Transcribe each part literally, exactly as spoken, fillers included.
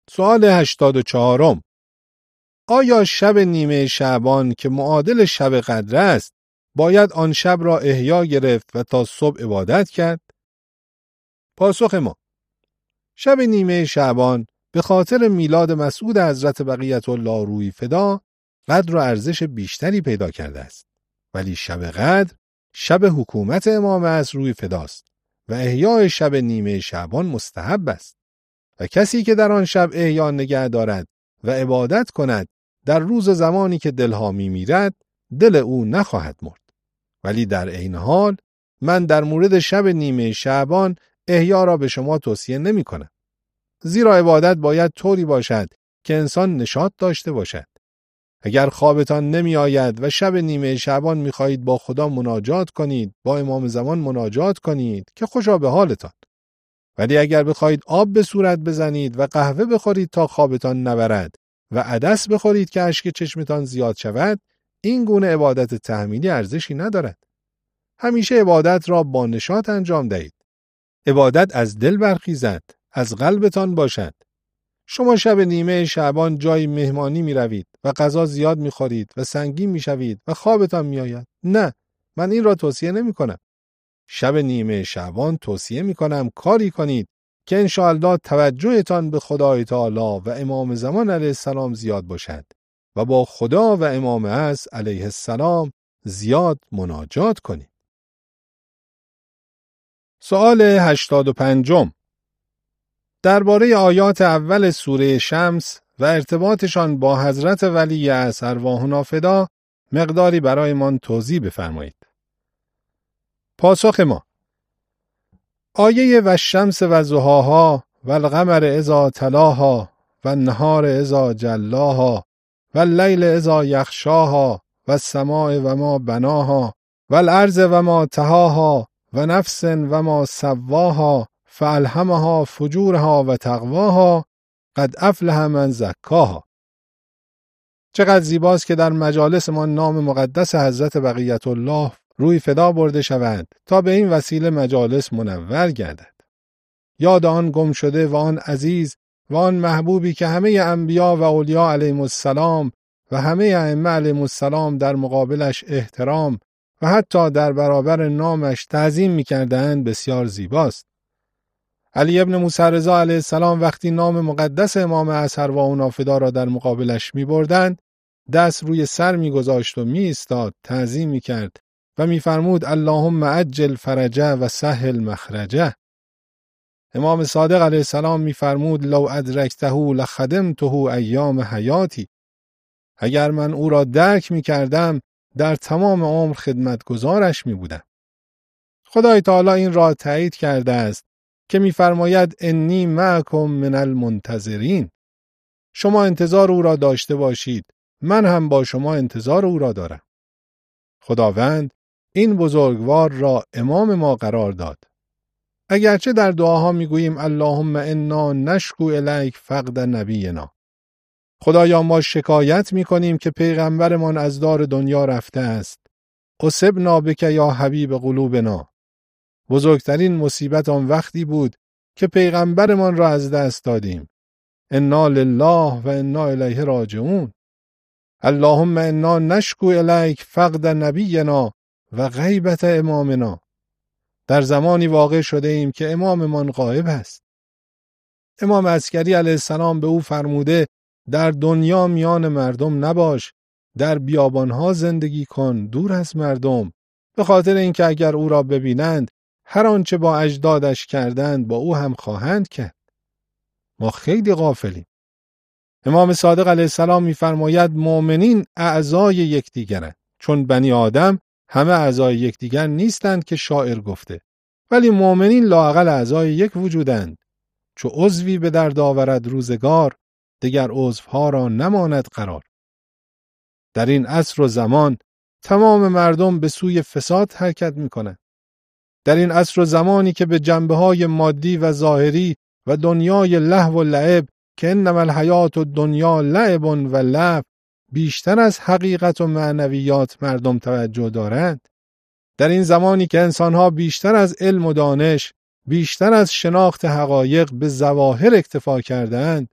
سوال هشتاد و چهارم. آیا شب نیمه شعبان که معادل شب قدر است باید آن شب را احیا گرفت و تا صبح عبادت کرد؟ پاسخ ما: شب نیمه شعبان به خاطر میلاد مسعود حضرت بقیت الله روی فدا قدر و ارزش بیشتری پیدا کرده است، ولی شب قدر شب حکومت امام عصر روی فداست و احیای شب نیمه شعبان مستحب است و کسی که در آن شب احیا نگه دارد و عبادت کند در روز زمانی که دلها می میرد دل او نخواهد مرد. ولی در عین حال من در مورد شب نیمه شعبان احیا را به شما توصیه نمی کنم، زیرا عبادت باید طوری باشد که انسان نشاط داشته باشد. اگر خوابتان نمی آید و شب نیمه شعبان می خواهید با خدا مناجات کنید، با امام زمان مناجات کنید که خوشا به حالتان. ولی اگر بخواهید آب به صورت بزنید و قهوه بخورید تا خوابتان نبرد و عدس بخورید که اشک چشمتان زیاد شود، این گونه عبادت تحمیلی ارزشی ندارد. همیشه عبادت را با نشاط انجام دهید. عبادت از دل برخیزد، از قلبتان باشد. شما شب نیمه شعبان جای مهمانی می روید و غذا زیاد می خورید و سنگین می شوید و خوابتان می آید. نه، من این را توصیه نمی کنم. شب نیمه شعبان توصیه می کنم کاری کنید که انشاءالله توجهتان به خدای تعالی و امام زمان علیه السلام زیاد باشد و با خدا و امام عصر علیه السلام زیاد مناجات کنید. سوال هشتاد و پنجم. درباره آیات اول سوره شمس و ارتباطشان با حضرت ولی عصر ارواحنا فدا مقداری برایمان توضیح بفرمایید. پاسخ ما: آیه و الشمس و ضحاها و القمر اذا تلاها و النهار اذا جلاها و اللیل اذا یغشاها و السماء و ما بناها و الارض و ما طحاها و نفس و ما سواها فالهمها فجورها و تقواها قد افلح من زکاها. چقدر زیباست که در مجالس ما نام مقدس حضرت بقیت الله روی فدا برده شود تا به این وسیله مجالس منور گردد. یاد آن گم شده و آن عزیز و آن محبوبی که همه انبیا و اولیاء علیهم السلام و همه ائمه علیهم السلام در مقابلش احترام و حتی در برابر نامش تعظیم می‌کردند بسیار زیباست. علی ابن موسی رضا علیه السلام وقتی نام مقدس امام عصر ارواحنا فدا را در مقابلش می‌بردند، دست روی سر می‌گذاشت و می‌ایستاد، تعظیم می‌کرد و می‌فرمود اللهم عجل فرجه و سهل مخرجه. امام صادق علیه السلام می‌فرمود لو ادرکته لخدمته ایام حیاتی. اگر من او را درک می‌کردم در تمام عمر خدمتگزارش می‌بودم. خدای تعالی این را تایید کرده است که می‌فرماید انی معکم من المنتظرین. شما انتظار او را داشته باشید، من هم با شما انتظار او را دارم. خداوند این بزرگوار را امام ما قرار داد. اگرچه در دعاها میگوییم اللهم انا نشکو الیک فقد نبینا. خدایا ما شکایت میکنیم که پیغمبرمان از دار دنیا رفته است. اصبنا بک یا حبیب قلوبنا. بزرگترین مصیبت آن وقتی بود که پیغمبرمان را از دست دادیم. انا لله و انا الیه راجعون. اللهم انا نشکو الیک فقد نبینا و غیبت امامنا. در زمانی واقع شده ایم که اماممان غایب است. امام عسکری علیه السلام به او فرموده در دنیا میان مردم نباش، در بیابانها زندگی کن دور از مردم، به خاطر اینکه اگر او را ببینند هر آنچه با اجدادش کردند با او هم خواهند کرد. ما خیلی غافلیم. امام صادق علیه السلام می‌فرماید مؤمنین اعضای یکدیگرند، چون بنی آدم همه اعضای یکدیگر نیستند که شاعر گفته، ولی مؤمنین لااقل اعضای یک وجودند. چو عضوی به درد آورد روزگار، دیگر عضوها را نماند قرار. در این عصر و زمان تمام مردم به سوی فساد حرکت می‌کنند. در این عصر و زمانی که به جنبه‌های مادی و ظاهری و دنیای لهو و لعب که انما الحیات الدنیا لعب و لهو بیشتر از حقیقت و معنویات مردم توجه دارند، در این زمانی که انسان‌ها بیشتر از علم و دانش، بیشتر از شناخت حقایق به ظواهر اکتفا کردند،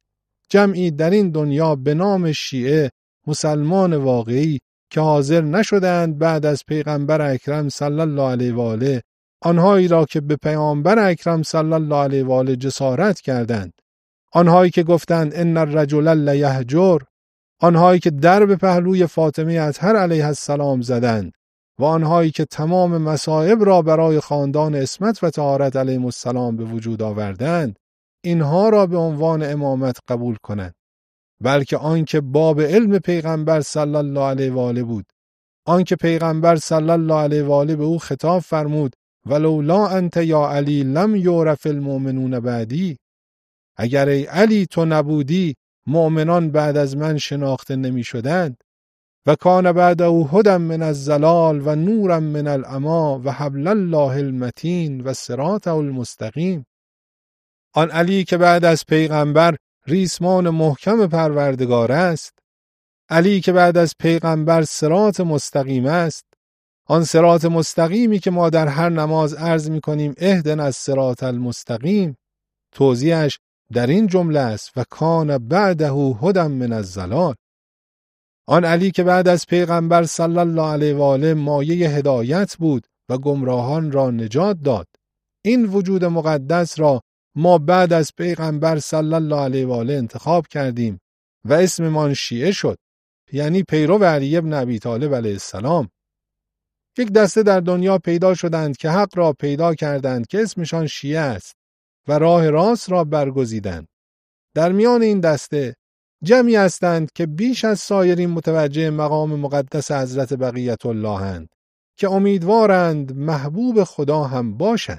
جمعی در این دنیا به نام شیعه، مسلمان واقعی که حاضر نشدند بعد از پیغمبر اکرم صلی الله علیه و آله آنهایی را که به پیامبر اکرم صلی الله علیه و آله جسارت کردند، آنهایی که گفتند ان الرجل لیهجر، آنهایی که در به پهلوی فاطمه اطهر علیه السلام زدند و آنهایی که تمام مصائب را برای خاندان عصمت و طهارت علیهم السلام به وجود آوردند، اینها را به عنوان امامت قبول کنند، بلکه آنکه باب علم پیغمبر صلی الله علیه و آله بود، آنکه پیغمبر صلی الله علیه و آله به او خطاب فرمود ولولا انت یا علی لم یعرف المؤمنون بعدی، اگر ای علی تو نبودی مؤمنان بعد از من شناخته نمی شدند. و کان بعده هدی من الضلال و نورا من العمی و حبل الله المتین و صراطه المستقیم. آن علی که بعد از پیغمبر ریسمان محکم پروردگار است، علی که بعد از پیغمبر صراط مستقیم است، آن صراط مستقیمی که ما در هر نماز عرض می کنیم اهدنا الصراط المستقیم، توضیحش در این جمله است و کان بعده هدی من الضلال. آن علی که بعد از پیغمبر صلی الله علیه و آله مایه هدایت بود و گمراهان را نجات داد، این وجود مقدس را ما بعد از پیغمبر صلی الله علیه و آله انتخاب کردیم و اسممان شیعه شد، یعنی پیرو علی ابن ابی طالب علیه السلام. یک دسته در دنیا پیدا شدند که حق را پیدا کردند که اسمشان شیعه است و راه راست را برگزیدند. در میان این دسته جمعی هستند که بیش از سایرین متوجه مقام مقدس حضرت بقیت الله اند که امیدوارند محبوب خدا هم باشند.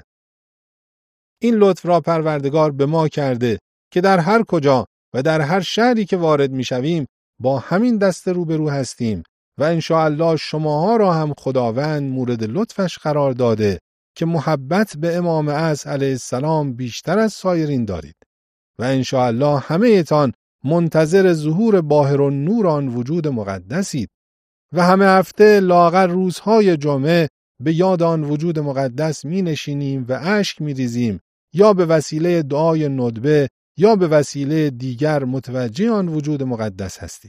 این لطف را پروردگار به ما کرده که در هر کجا و در هر شهری که وارد می شویم با همین دسته روبرو هستیم و انشاءالله شماها را هم خداوند مورد لطفش قرار داده که محبت به امام اعظم علیه السلام بیشتر از سایرین دارید و انشاءالله همه ایتان منتظر ظهور باهر و نور آن وجود مقدسید و همه هفته لااقل روزهای جمعه به یاد آن وجود مقدس می نشینیم و اشک می ریزیم، یا به وسیله دعای ندبه یا به وسیله دیگر متوجه آن وجود مقدس هستید.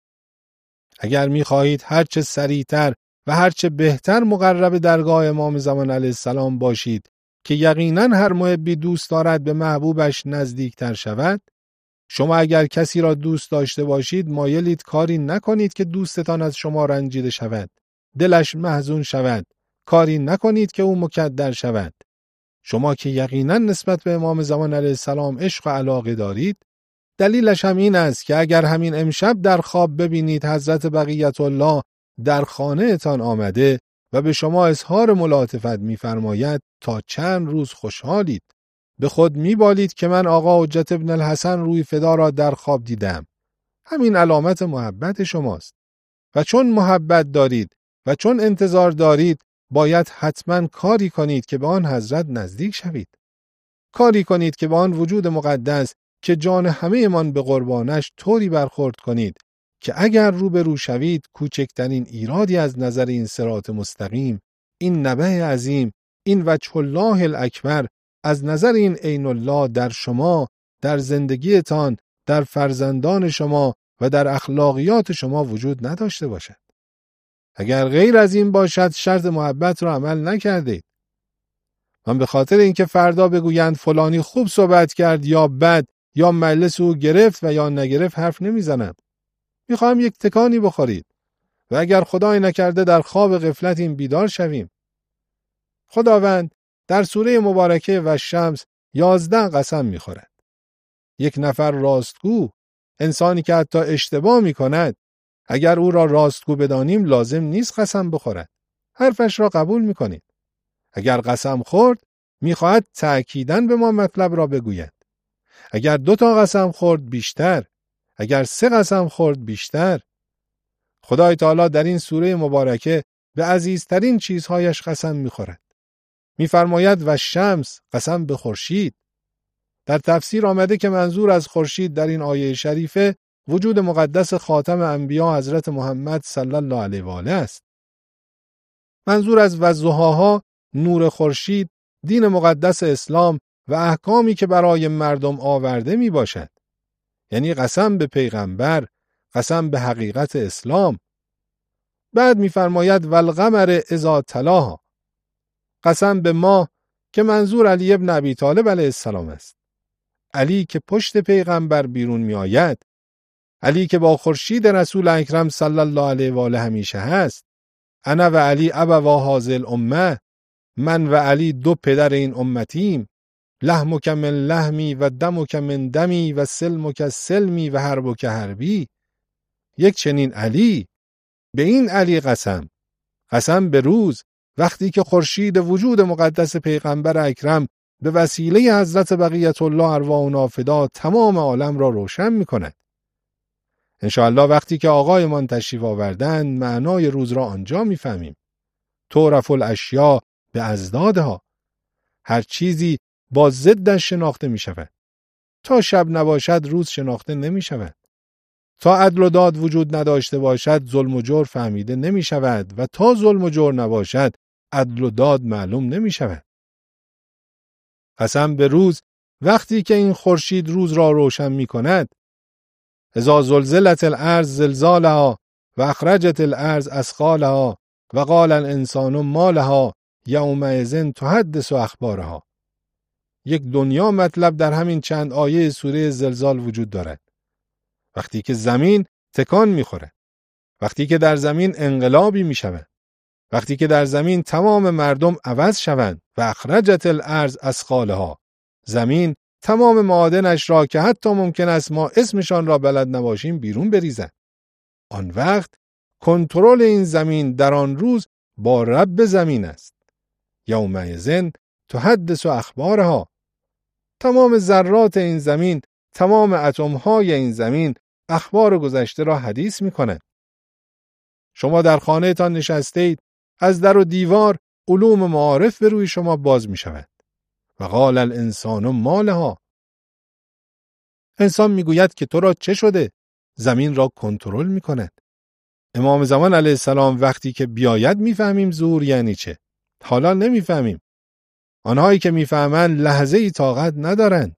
اگر می خواهید هرچه سریعتر و هرچه بهتر مقرب درگاه امام زمان علیه السلام باشید که یقیناً هر محبی دوست دارد به محبوبش نزدیکتر شود، شما اگر کسی را دوست داشته باشید مایلید کاری نکنید که دوستتان از شما رنجیده شود، دلش محزون شود، کاری نکنید که او مکدر شود. شما که یقینا نسبت به امام زمان علیه السلام عشق و علاقه دارید، دلیلش هم این است که اگر همین امشب در خواب ببینید حضرت بقیت الله در خانه تان آمده و به شما اظهار ملاطفت می‌فرماید تا چند روز خوشحالید، به خود می‌بالید که من آقا حجت ابن الحسن روی فدا را در خواب دیدم. همین علامت محبت شماست و چون محبت دارید و چون انتظار دارید باید حتما کاری کنید که به آن حضرت نزدیک شوید. کاری کنید که به آن وجود مقدس که جان همه من به قربانش طوری برخورد کنید که اگر روبرو شوید کوچکترین ایرادی از نظر این صراط مستقیم، این نبع عظیم، این وجه الله الاکبر از نظر این عین الله در شما، در زندگیتان، در فرزندان شما و در اخلاقیات شما وجود نداشته باشد. اگر غیر از این باشد شرط محبت را عمل نکردید. من به خاطر اینکه فردا بگویند فلانی خوب صحبت کرد یا بد یا مجلس او گرفت و یا نگرفت حرف نمیزنم. میخواهم یک تکانی بخورید و اگر خدای نکرده در خواب غفلت این بیدار شویم. خداوند در سوره مبارکه و شمس یازده قسم میخورد. یک نفر راستگو، انسانی که حتی اشتباه میکند، اگر او را راستگو بدانیم لازم نیست قسم بخورد. حرفش را قبول میکنید. اگر قسم خورد میخواهد تأکیداً به ما مطلب را بگوید. اگر دو تا قسم خورد بیشتر، اگر سه قسم خورد بیشتر. خدای تعالی در این سوره مبارکه به عزیزترین چیزهایش قسم میخورد. میفرماید و شمس، قسم به خورشید. در تفسیر آمده که منظور از خورشید در این آیه شریفه وجود مقدس خاتم انبیا حضرت محمد صلی الله علیه و آله است. منظور از والضحاها نور خورشید، دین مقدس اسلام و احکامی که برای مردم آورده می باشد. یعنی قسم به پیغمبر، قسم به حقیقت اسلام. بعد می‌فرماید والقمر اذا تلاها، قسم به ماه که منظور علی ابن ابی طالب علیه السلام است. علی که پشت پیغمبر بیرون می آید، علی که با خورشید رسول اکرم صلی الله علیه و آله همیشه هست. انا و علی ابوا هذه الامه، من و علی دو پدر این امتیم. لحمک من لحمی و دمک من دمی و سلمک سلمی و حربک حربی. یک چنین علی، به این علی قسم، قسم به روز وقتی که خورشید وجود مقدس پیغمبر اکرم به وسیله حضرت بقیت الله ارواح و نافدا تمام عالم را روشن می کند. انشاءالله وقتی که آقایمان تشریف آوردن معنای روز را آنجا می فهمیم. تعرف الاشیاء به ازدادها، هر چیزی با ضدش شناخته می شود. تا شب نباشد روز شناخته نمی شود. تا عدل و داد وجود نداشته باشد ظلم و جور فهمیده نمی شود و تا ظلم و جور نباشد عدل و داد معلوم نمی شود. قسم به روز وقتی که این خورشید روز را روشن می کند. اذا زلزلت الارض زلزالها و اخرجت الارض اثقالها و قال الانسان ما لها یومئذ تحدث اخبارها. یک دنیا مطلب در همین چند آیه سوره زلزال وجود دارد. وقتی که زمین تکان می‌خورد، وقتی که در زمین انقلابی می‌شود، وقتی که در زمین تمام مردم عوض شوند و اخرجت الارض اثقالها، زمین تمام معادنش را که حتی ممکن است ما اسمشان را بلد نباشیم بیرون بریزد. آن وقت کنترل این زمین در آن روز با رب زمین است. یومئذ تحدث اخبارها، تمام ذرات این زمین، تمام اتم‌های این زمین اخبار گذشته را حدیث می‌کنند. شما در خانه‌تان نشستید، از در و دیوار علوم معارف به روی شما باز می‌شود. و قال الانسان ما لها، انسان میگوید که تو را چه شده؟ زمین را کنترل می‌کند. امام زمان علیه السلام وقتی که بیاید می‌فهمیم ظهور یعنی چه. حالا نمی‌فهمیم. آنهایی که می‌فهمند لحظه‌ای طاقت ندارند.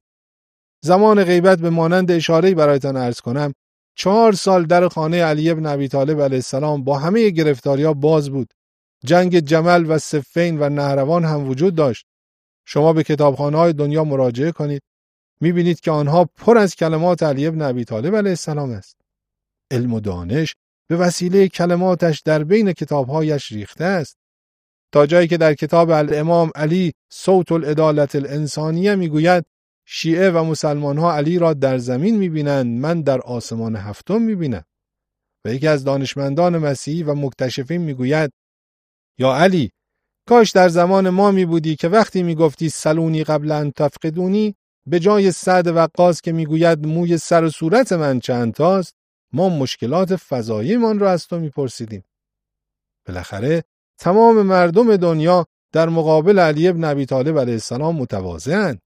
زمان غیبت به مانند اشاره‌ای برایتان عرض کنم، چهار سال در خانه علی ابن ابی طالب علیه السلام با همه گرفتاری‌ها باز بود. جنگ جمل و صفین و نهروان هم وجود داشت. شما به کتابخانه‌های دنیا مراجعه کنید، می‌بینید که آنها پر از کلمات علی ابن ابی طالب علیه السلام است. علم و دانش به وسیله کلماتش در بین کتاب‌هایش ریخته است. تا جایی که در کتاب الامام علی صوت العدالة الانسانیه میگوید شیعه و مسلمان ها علی را در زمین میبینند، من در آسمان هفتم میبینم. و یکی از دانشمندان مسیحی و مکتشفین میگوید یا علی، کاش در زمان ما میبودی که وقتی میگفتی سلونی قبل ان تفقدونی، به جای سعد وقاص که میگوید موی سر و صورت من چند تاست، ما مشکلات فضایی من را از تو میپرسیدیم. بالاخره تمام مردم دنیا در مقابل علی ابن ابی طالب علیه السلام متواضع‌اند.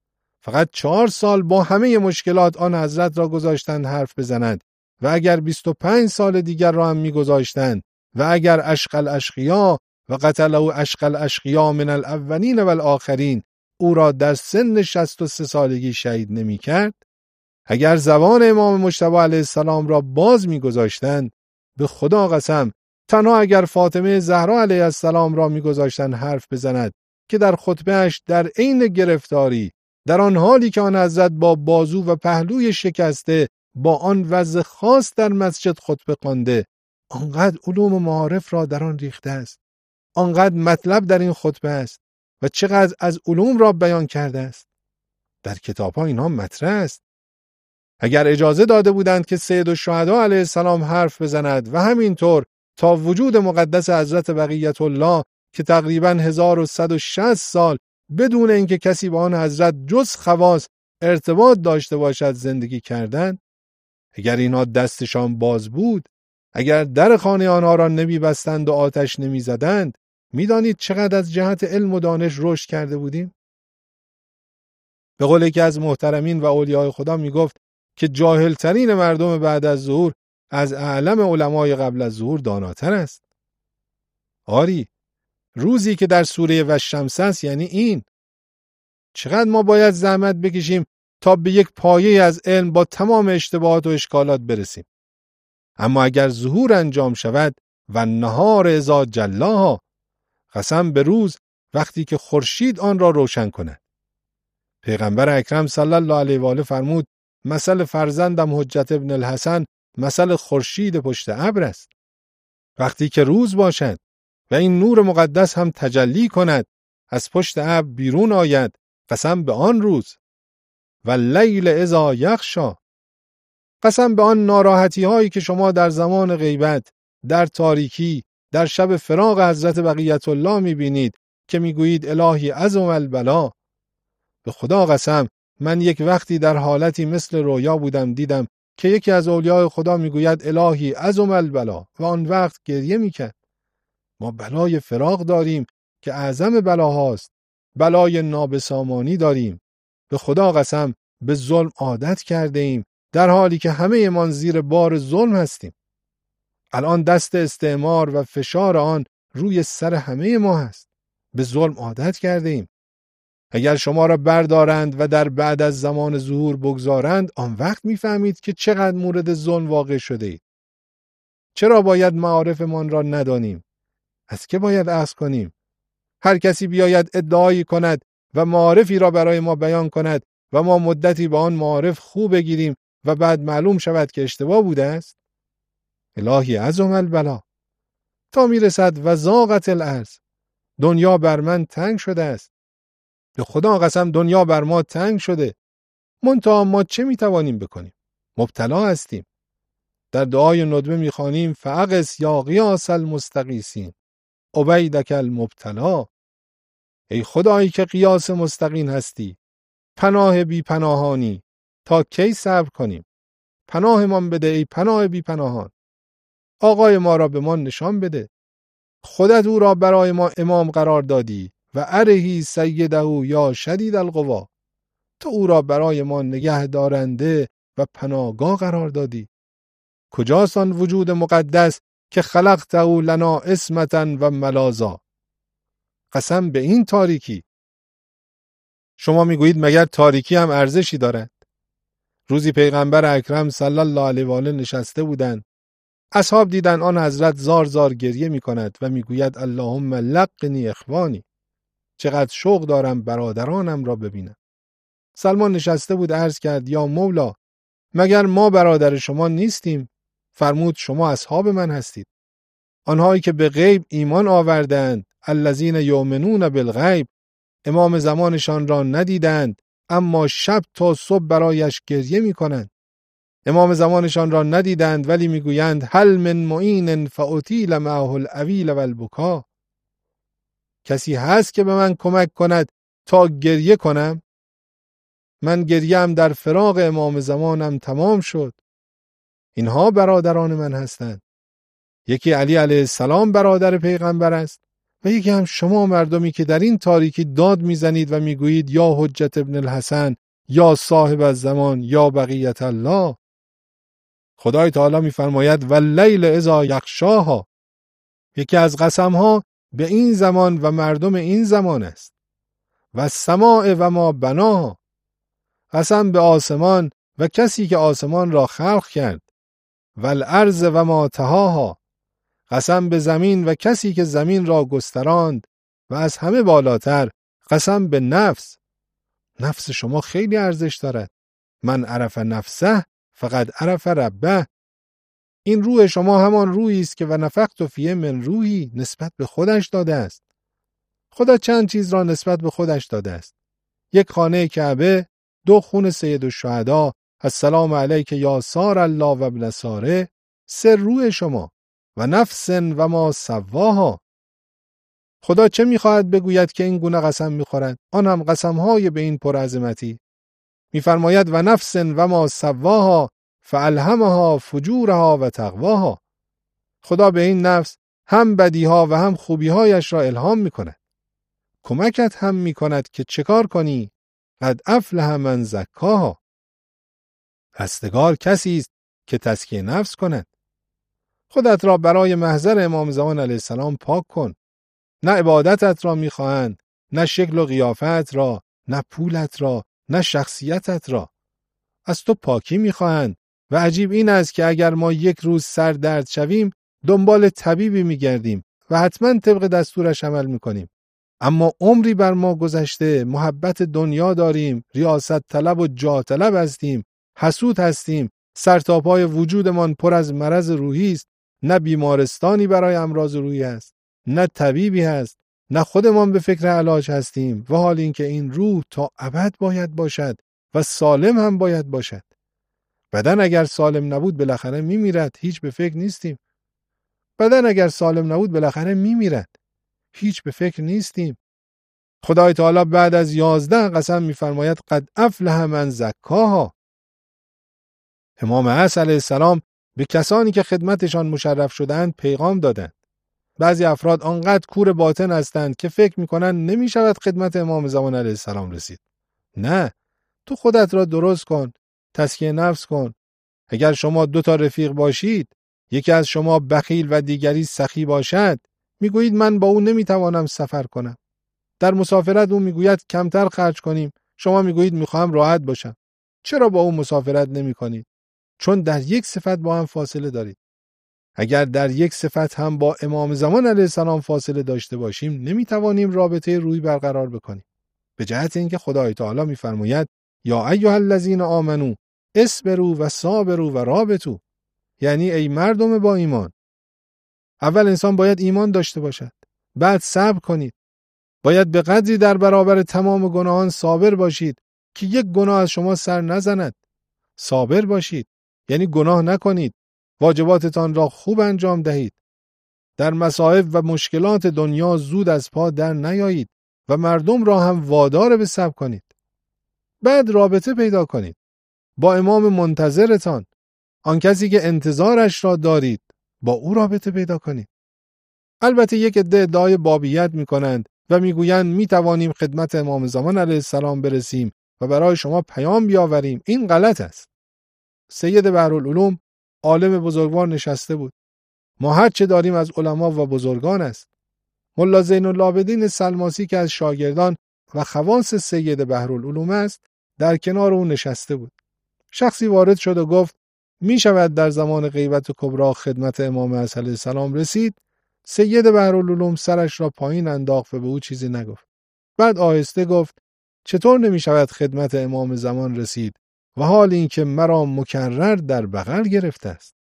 فقط چهار سال با همه مشکلات آن حضرت را گذاشتند حرف بزنند و اگر بیست و پنج سال دیگر را هم می‌گذاشتند و اگر اشقل اشقیا و قتلوا اشقل اشقیا من الاولین و الاخرین او را در سن شصت و سه سالگی شهید نمی‌کرد، اگر زبان امام مجتبی علیه السلام را باز می‌گذاشتند، به خدا قسم تنها اگر فاطمه زهرا علیه السلام را می‌گذاشتند حرف بزند که در خطبه‌اش در عین گرفتاری، در آن حالی که آن حضرت با بازو و پهلوی شکسته با آن وضع خاص در مسجد خطبه خوانده، آنقدر علوم و معارف را در آن ریخته است، آنقدر مطلب در این خطبه است و چقدر از علوم را بیان کرده است. در کتاب‌ها اینها مطرح است. اگر اجازه داده بودند که سید الشهدا علیه السلام حرف بزند و همینطور تا وجود مقدس حضرت بقیت الله که تقریباً هزار و صد و شصت سال بدون اینکه کسی با آن حضرت جز خواص ارتباط داشته باشد زندگی کردند، اگر اینها دستشان باز بود، اگر در خانه آنها را نمی بستند و آتش نمی زدند، می دانید چقدر از جهت علم و دانش رشد کرده بودیم؟ به قول یکی از محترمین و اولیاء خدا می گفت که جاهلترین مردم بعد از ظهور از اعلم علمای قبل از ظهور داناتر است. آری، روزی که در سوره والشمس است یعنی این. چقدر ما باید زحمت بکشیم تا به یک پایه از علم با تمام اشتباهات و اشکالات برسیم. اما اگر ظهور انجام شود و نهار اذا جلاها، قسم به روز وقتی که خورشید آن را روشن کند. پیغمبر اکرم صلی الله علیه و آله فرمود مثل فرزندم حجت ابن الحسن مثل خورشید پشت ابر است. وقتی که روز باشد و این نور مقدس هم تجلی کند، از پشت ابر بیرون آید، قسم به آن روز. و لیل اذا یغشی، قسم به آن ناراحتی هایی که شما در زمان غیبت، در تاریکی، در شب فراق حضرت بقیت الله میبینید که میگویید الهی عظم البلا. به خدا قسم من یک وقتی در حالتی مثل رویا بودم، دیدم که یکی از اولیاء خدا میگوید الهی عظم البلا و آن وقت گریه میکرد. ما بلای فراق داریم که اعظم بلاهاست، بلای نابسامانی داریم. به خدا قسم به ظلم عادت کرده ایم، در حالی که همه ایمان زیر بار ظلم هستیم. الان دست استعمار و فشار آن روی سر همه ما هست. به ظلم عادت کرده ایم. اگر شما را بردارند و در بعد از زمان ظهور بگذارند، آن وقت میفهمید که چقدر مورد ظلم واقع شده اید. چرا باید معارفمان را ندانیم؟ از که باید اخذ کنیم؟ هر کسی بیاید ادعایی کند و معارفی را برای ما بیان کند و ما مدتی با آن معارف خوب بگیریم و بعد معلوم شود که اشتباه بوده است. الهی عظم البلا، تا میرسد و ضاقت الارض، دنیا بر من تنگ شده است. به خدا قسم دنیا بر ما تنگ شده، منتها ما چه میتوانیم بکنیم؟ مبتلا هستیم. در دعای ندبه میخوانیم فاغث یا غیاث المستغیثین عبیدک المبتلا. ای خدایی که قیاس مستقیم هستی، پناه بی پناهانی، تا کی صبر کنیم؟ پناهمان بده ای پناه بی پناهان. آقای ما را به ما نشان بده. خودت او را برای ما امام قرار دادی و ارهی سیده یا شدید القوا، تو او را برای ما نگه دارنده و پناهگاه قرار دادی. کجاست آن وجود مقدس که خلقته لنا عصمتا و ملاذا؟ قسم به این تاریکی. شما میگویید مگر تاریکی هم ارزشی دارد؟ روزی پیغمبر اکرم صلی الله علیه و آله نشسته بودند. اصحاب دیدن آن حضرت زار زار گریه می کند و میگوید اللهم لقنی اخوانی، چقدر شوق دارم برادرانم را ببینم. سلمان نشسته بود عرض کرد یا مولا، مگر ما برادر شما نیستیم؟ فرمود شما اصحاب من هستید. آنهایی که به غیب ایمان آوردند، الذین یؤمنون بالغیب، امام زمانشان را ندیدند اما شب تا صبح برایش گریه می کنند. امام زمانشان را ندیدند ولی میگویند هل من معین فاطیل معه الاویل والبکا، کسی هست که به من کمک کند تا گریه کنم؟ من گریم در فراق امام زمانم تمام شد. اینها برادران من هستند. یکی علی علیه السلام برادر پیغمبر است و یکی هم شما مردمی که در این تاریکی داد میزنید و میگویید یا حجت ابن الحسن، یا صاحب الزمان، یا بقیت الله. خدای تعالی میفرماید واللیل اذا یغشاها، یکی از قسمها به این زمان و مردم این زمان است. و السماء و ما بناها، قسم به آسمان و کسی که آسمان را خلق کرد. و الارض و ما طحاها، قسم به زمین و کسی که زمین را گستراند. و از همه بالاتر قسم به نفس. نفس شما خیلی ارزش دارد. من عرف نفسه فقد عرف ربه. این روح شما همان روحی است که و نفخت فیه من روحی نسبت به خودش داده است. خدا چند چیز را نسبت به خودش داده است. یک خانه کعبه، دو خون سید الشهدا، السلام علیک یا سار الله و ابن ساره، سه روح شما. و نفس و ما سواها. خدا چه میخواهد بگوید که این گونه قسم میخورد؟ آن هم قسمهای به این پرعظمتی. میفرماید و نفس و ما سواها فالهمها فجورها و تقواها. خدا به این نفس هم بدیها و هم خوبیهایش را الهام میکند. کمکت هم میکند که چکار کنی؟ قد افلح من زکاها. رستگار کسی است که تزکیه نفس کند. خودت را برای محضر امام زمان علیه السلام پاک کن. نه عبادتت را میخواهند، نه شکل و قیافت را، نه پولت را، نه شخصیتت را. از تو پاکی میخواهند و عجیب این است که اگر ما یک روز سر درد شویم دنبال طبیبی میگردیم و حتما طبق دستورش عمل میکنیم. اما عمری بر ما گذشته، محبت دنیا داریم، ریاست طلب و جاه طلب هستیم، حسود هستیم، سرتاپای وجودمان پر از مرض روحی است، نه بیمارستانی برای امراض روحی است، نه طبیبی هست، نه خودمان به فکر علاج هستیم، و حال اینکه این روح تا ابد باید باشد و سالم هم باید باشد. بدن اگر سالم نبود بالاخره میمیرد، هیچ به فکر نیستیم. بدن اگر سالم نبود بالاخره میمیرد، هیچ به فکر نیستیم. خدای تعالی بعد از یازده قسم میفرماید قد افلح من زکاها. امام عصر علیه السلام به کسانی که خدمتشان مشرف شدند پیغام دادند. بعضی افراد آنقدر کور باطن هستند که فکر میکنند نمیشود خدمت امام زمان علیه السلام رسید. نه، تو خودت را درست کن، تزکیه نفس کن. اگر شما دو تا رفیق باشید، یکی از شما بخیل و دیگری سخی باشد، میگویید من با او نمیتوانم سفر کنم. در مسافرت او میگوید کمتر خرج کنیم، شما میگویید میخوام راحت باشم. چرا با او مسافرت نمیکنید؟ چون در یک صفت با هم فاصله دارید. اگر در یک صفت هم با امام زمان علیه السلام فاصله داشته باشیم، نمیتوانیم رابطه روحی برقرار بکنیم. به جهت اینکه خدای تعالی میفرماید یا ایها الذین آمنو اصبروا و صابروا و رابطوا، یعنی ای مردم با ایمان، اول انسان باید ایمان داشته باشد، بعد صبر کنید. باید به قدری در برابر تمام گناهان صابر باشید که یک گناه از شما سر نزند. صابر باشید یعنی گناه نکنید، واجباتتان را خوب انجام دهید، در مصائب و مشکلات دنیا زود از پا در نیایید و مردم را هم وادار به صبر کنید. بعد رابطه پیدا کنید با امام منتظرتان، آن کسی که انتظارش را دارید، با او رابطه پیدا کنید. البته یک عده ادعای بابیت می‌کنند و میگویند میتوانیم خدمت امام زمان علیه السلام برسیم و برای شما پیام بیاوریم. این غلط است. سید بحرالعلوم عالم بزرگوار نشسته بود. ما هر چه داریم از علما و بزرگان است. ملا زین العابدین سلماسی که از شاگردان و خواص سید بحرالعلوم است، در کنار او نشسته بود. شخصی وارد شد و گفت می شود در زمان غیبت کبری خدمت امام علیه السلام رسید؟ سید بحرالعلوم سرش را پایین انداخت و به او چیزی نگفت. بعد آهسته گفت چطور نمی شود خدمت امام زمان رسید و حال این که مرا مکرر در بغل گرفته است؟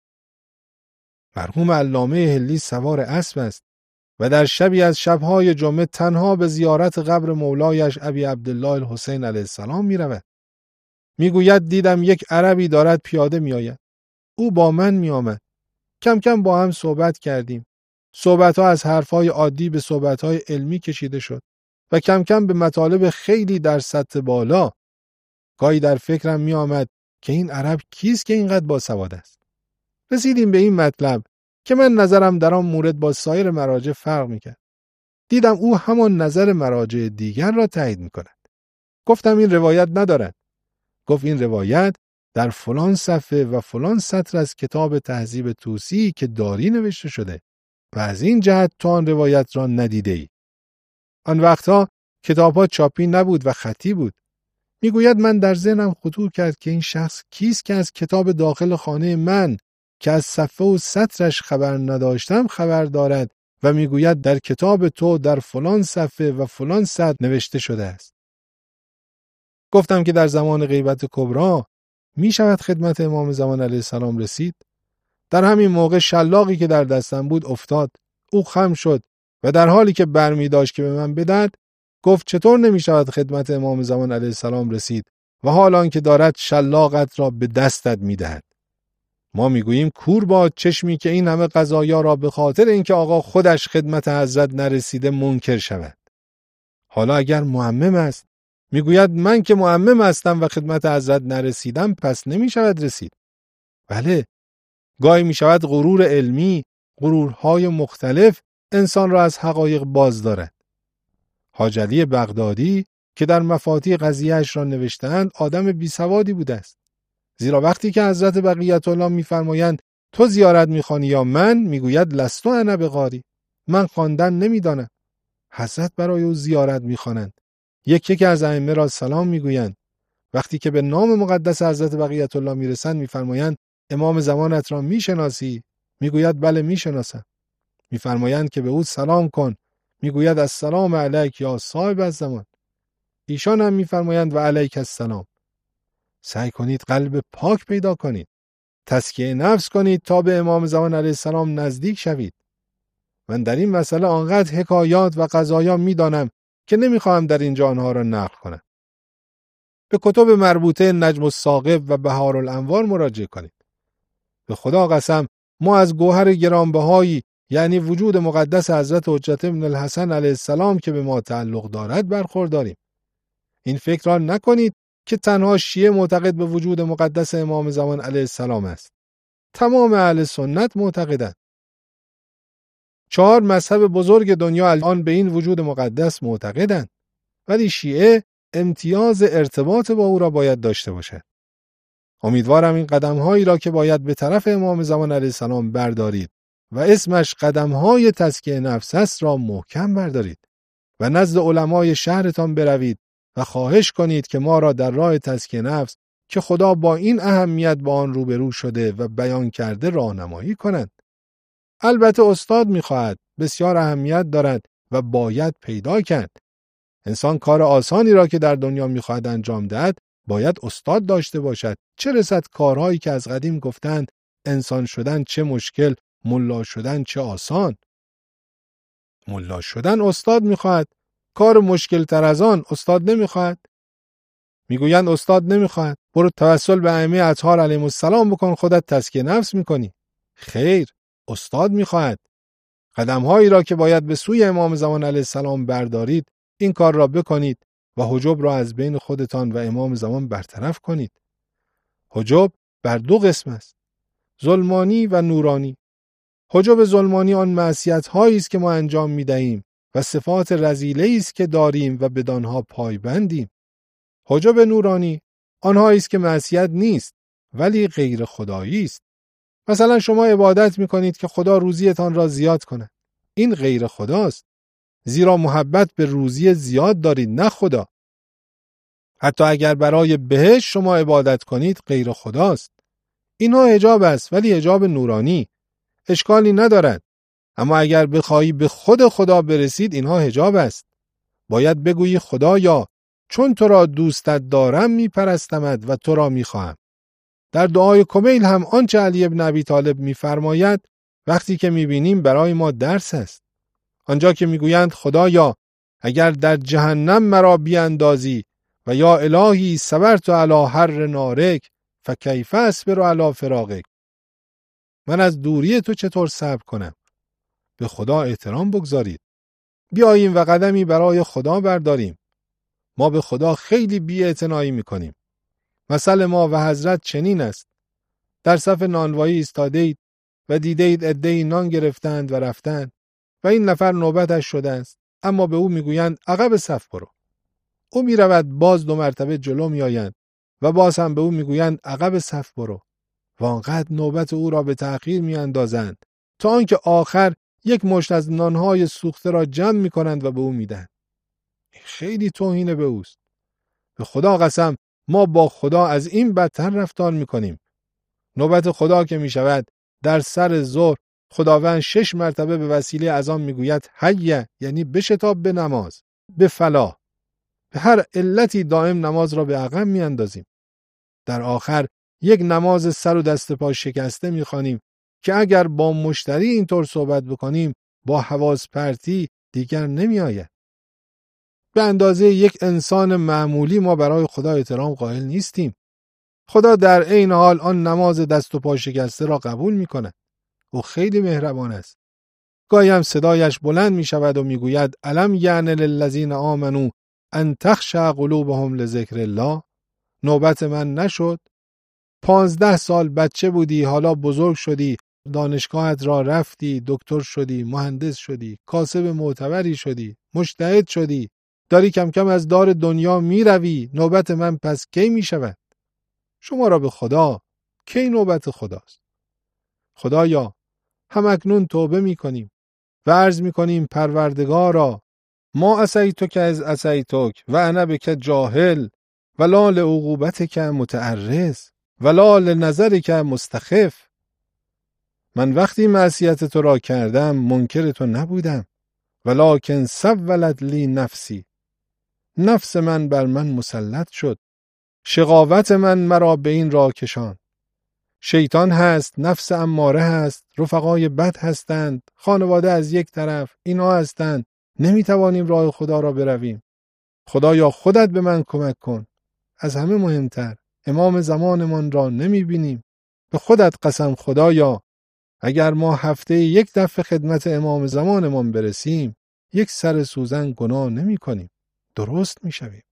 مرحوم علامه هلی سوار اسب است و در شبی از شبهای جمعه تنها به زیارت قبر مولایش ابی عبدالله الحسین علیه السلام می رود. می گوید دیدم یک عربی دارد پیاده می آید. او با من می آمد. کم کم با هم صحبت کردیم. صحبت‌ها از حرف‌های عادی به صحبت‌های علمی کشیده شد و کم کم به مطالب خیلی در سطح بالا. گاهی در فکرم می آمد که این عرب کیست که اینقدر باسواد است. رسیدیم به این مطلب که من نظرم در آن مورد با سایر مراجع فرق می‌کرد. دیدم او همان نظر مراجع دیگر را تایید می‌کند. گفتم این روایت ندارد. گفت این روایت در فلان صفحه و فلان سطر از کتاب تهذیب طوسی که داری نوشته شده و از این جهت تو آن روایت را ندیده ای. آن وقتها کتاب‌ها چاپی نبود و خطی بود. میگوید من در ذهنم خطور کرد که این شخص کیست که از کتاب داخل خانه من که از صفحه و سطرش خبر نداشتم خبر دارد و میگوید در کتاب تو در فلان صفحه و فلان سطر نوشته شده است. گفتم که در زمان غیبت کبری می شود خدمت امام زمان علیه السلام رسید. در همین موقع شلاقی که در دستم بود افتاد. او خم شد و در حالی که برمی داشت که به من بدهد گفت چطور نمی شود خدمت امام زمان علیه السلام رسید و حال آن که دارد شلاقت را به دستت می دهد. ما می گوییم کور باد چشمی که این همه قضایا را به خاطر اینکه آقا خودش خدمت حضرت نرسیده منکر شود. حالا اگر معمم است میگوید من که معمم هستم و خدمت حضرت نرسیدم پس نمی شود رسید. بله، گاهی می شود غرور علمی، غرورهای مختلف انسان را از حقایق باز دارد. حاج علی بغدادی که در مفاتیح قضیه‌اش را نوشتند آدم بی سوادی بوده است. زیرا وقتی که حضرت بقیت الله میفرمایند تو زیارت میخوانی یا من، میگوید لستو انا بقاری، من خواندن نمیدانم. حضرت برای او زیارت میخوانند. یک یک از ائمه را سلام میگویند. وقتی که به نام مقدس حضرت بقیت الله میرسند میفرمایند امام زمانت را میشناسی؟ میگوید بله میشناسم. میفرمایند که به او سلام کن. میگوید السلام علیک یا صاحب الزمان. ایشان هم میفرمایند و علیک السلام. سعی کنید قلب پاک پیدا کنید. تزکیه نفس کنید تا به امام زمان علیه السلام نزدیک شوید. من در این مسئله آنقدر حکایات و قضایا میدانم که نمیخواهم در اینجا آنها را نقل کنم. به کتب مربوطه نجم الثاقب و بهار الانوار مراجعه کنید. به خدا قسم ما از گوهر گرانبهایی یعنی وجود مقدس حضرت حجت ابن الحسن علیه السلام که به ما تعلق دارد برخورداریم. این فکر را نکنید که تنها شیعه معتقد به وجود مقدس امام زمان علیه السلام است. تمام اهل سنت معتقدند. چهار مذهب بزرگ دنیا الان به این وجود مقدس معتقدند. ولی شیعه امتیاز ارتباط با او را باید داشته باشد. امیدوارم این قدم‌هایی را که باید به طرف امام زمان علیه السلام بردارید و اسمش قدم‌های تزکیه نفس است را محکم بردارید و نزد علمای شهرتان بروید و خواهش کنید که ما را در راه تزکیه نفس که خدا با این اهمیت با آن روبرو شده و بیان کرده راهنمایی کنند. البته استاد می‌خواهد، بسیار اهمیت دارد و باید پیدا کرد. انسان کار آسانی را که در دنیا می‌خواهد انجام دهد باید استاد داشته باشد. چه رسد کارهایی که از قدیم گفتند انسان شدن چه مشکل، ملا شدن چه آسان. ملا شدن استاد می‌خواهد، کار مشکل تر از آن استاد نمی‌خواهد. میگویند استاد نمی‌خواهد، برو توسل به ائمه اطهار علیهم السلام بکن خودت تزکیه نفس می‌کنی. خیر، استاد می‌خواهد. قدم‌هایی را که باید به سوی امام زمان علیه السلام بردارید این کار را بکنید و حجب را از بین خودتان و امام زمان برطرف کنید. حجب بر دو قسم است: ظلمانی و نورانی. حجب ظلمانی آن معصیت‌هایی است که ما انجام می‌دهیم و صفات رذیله‌ای است که داریم و بدانها پایبندیم. حجب نورانی آنهایی است که معصیت نیست ولی غیر خدایی است. مثلا شما عبادت می‌کنید که خدا روزیتان را زیاد کند. این غیر خداست. زیرا محبت به روزی زیاد دارید نه خدا. حتی اگر برای بهشت شما عبادت کنید غیر خداست. اینها حجاب است ولی حجاب نورانی. اشکالی ندارد. اما اگر بخواهی به خود خدا برسید اینها حجاب است. باید بگویی خدایا چون تو را دوستت دارم میپرستمت و تو را میخواهم. در دعای کمیل هم آنچه علی ابن ابی طالب میفرماید وقتی که میبینیم برای ما درس است. آنجا که میگویند خدایا اگر در جهنم مرا بیاندازی و یا الهی صبرت علی حر نارک فکیف اصبر علی فراقک. من از دوری تو چطور صبر کنم؟ به خدا احترام بگذارید. بیاییم و قدمی برای خدا برداریم. ما به خدا خیلی بی‌اعتنایی میکنیم. مثل ما و حضرت چنین است. در صف نانوایی ایستادید و دیدید عده‌ای نان گرفتند و رفتند و این نفر نوبتش شده است، اما به او میگویند عقب صف برو. او میرود باز دو مرتبه جلو میآیند و باز هم به او میگویند عقب صف برو و آنقدر نوبت او را به تأخیر میاندازند تا آنکه آخر یک مشت از نانهای سوخته را جمع میکنند و به او میدهند. خیلی توهین به اوست. به خدا قسم ما با خدا از این بدتر رفتار میکنیم. نوبت خدا که میشود در سر ظهر خداوند شش مرتبه به وسیله اذان میگوید حی، یعنی بشتاب به نماز، به فلاح. به هر علتی دائم نماز را به عقب میاندازیم. در آخر یک نماز سر و دست پا شکسته میخوانیم که اگر با مشتری اینطور صحبت بکنیم با حواس پرتی دیگر نمیآید. به اندازه یک انسان معمولی ما برای خدا احترام قائل نیستیم. خدا در عین حال آن نماز دست و پا شکسته را قبول میکند. او خیلی مهربان است. گاهی هم صدایش بلند می شود و می گوید الم یعن للذین آمنوا ان تخشع قلوبهم لذکر الله. نوبت من نشد؟ پانزده سال بچه بودی، حالا بزرگ شدی، دانشگاهت را رفتی، دکتر شدی، مهندس شدی، کاسب معتبری شدی، مجتهد شدی، داری کم کم از دار دنیا می روی. نوبت من پس کی می شود؟ شما را به خدا کی نوبت خداست؟ خدایا هم اکنون توبه می کنیم و عرض می کنیم پروردگارا ما عصیتک از عصیتک و انا بک جاهل ولا لعقوبتک متعرض ولا لنظرک مستخف. من وقتی معصیت تو را کردم منکر تو نبودم، ولکن سولت لی نفسی، نفس من بر من مسلط شد، شقاوت من مرا به این راه کشاند. شیطان هست، نفس اماره هست، رفقای بد هستند، خانواده از یک طرف، اینا هستند، نمیتوانیم راه خدا را برویم. خدایا خودت به من کمک کن. از همه مهمتر امام زمانمان را نمیبینیم. به خودت قسم خدایا اگر ما هفته یک دفعه خدمت امام زمانمان برسیم یک سر سوزن گناه نمی کنیم، درست می شویم.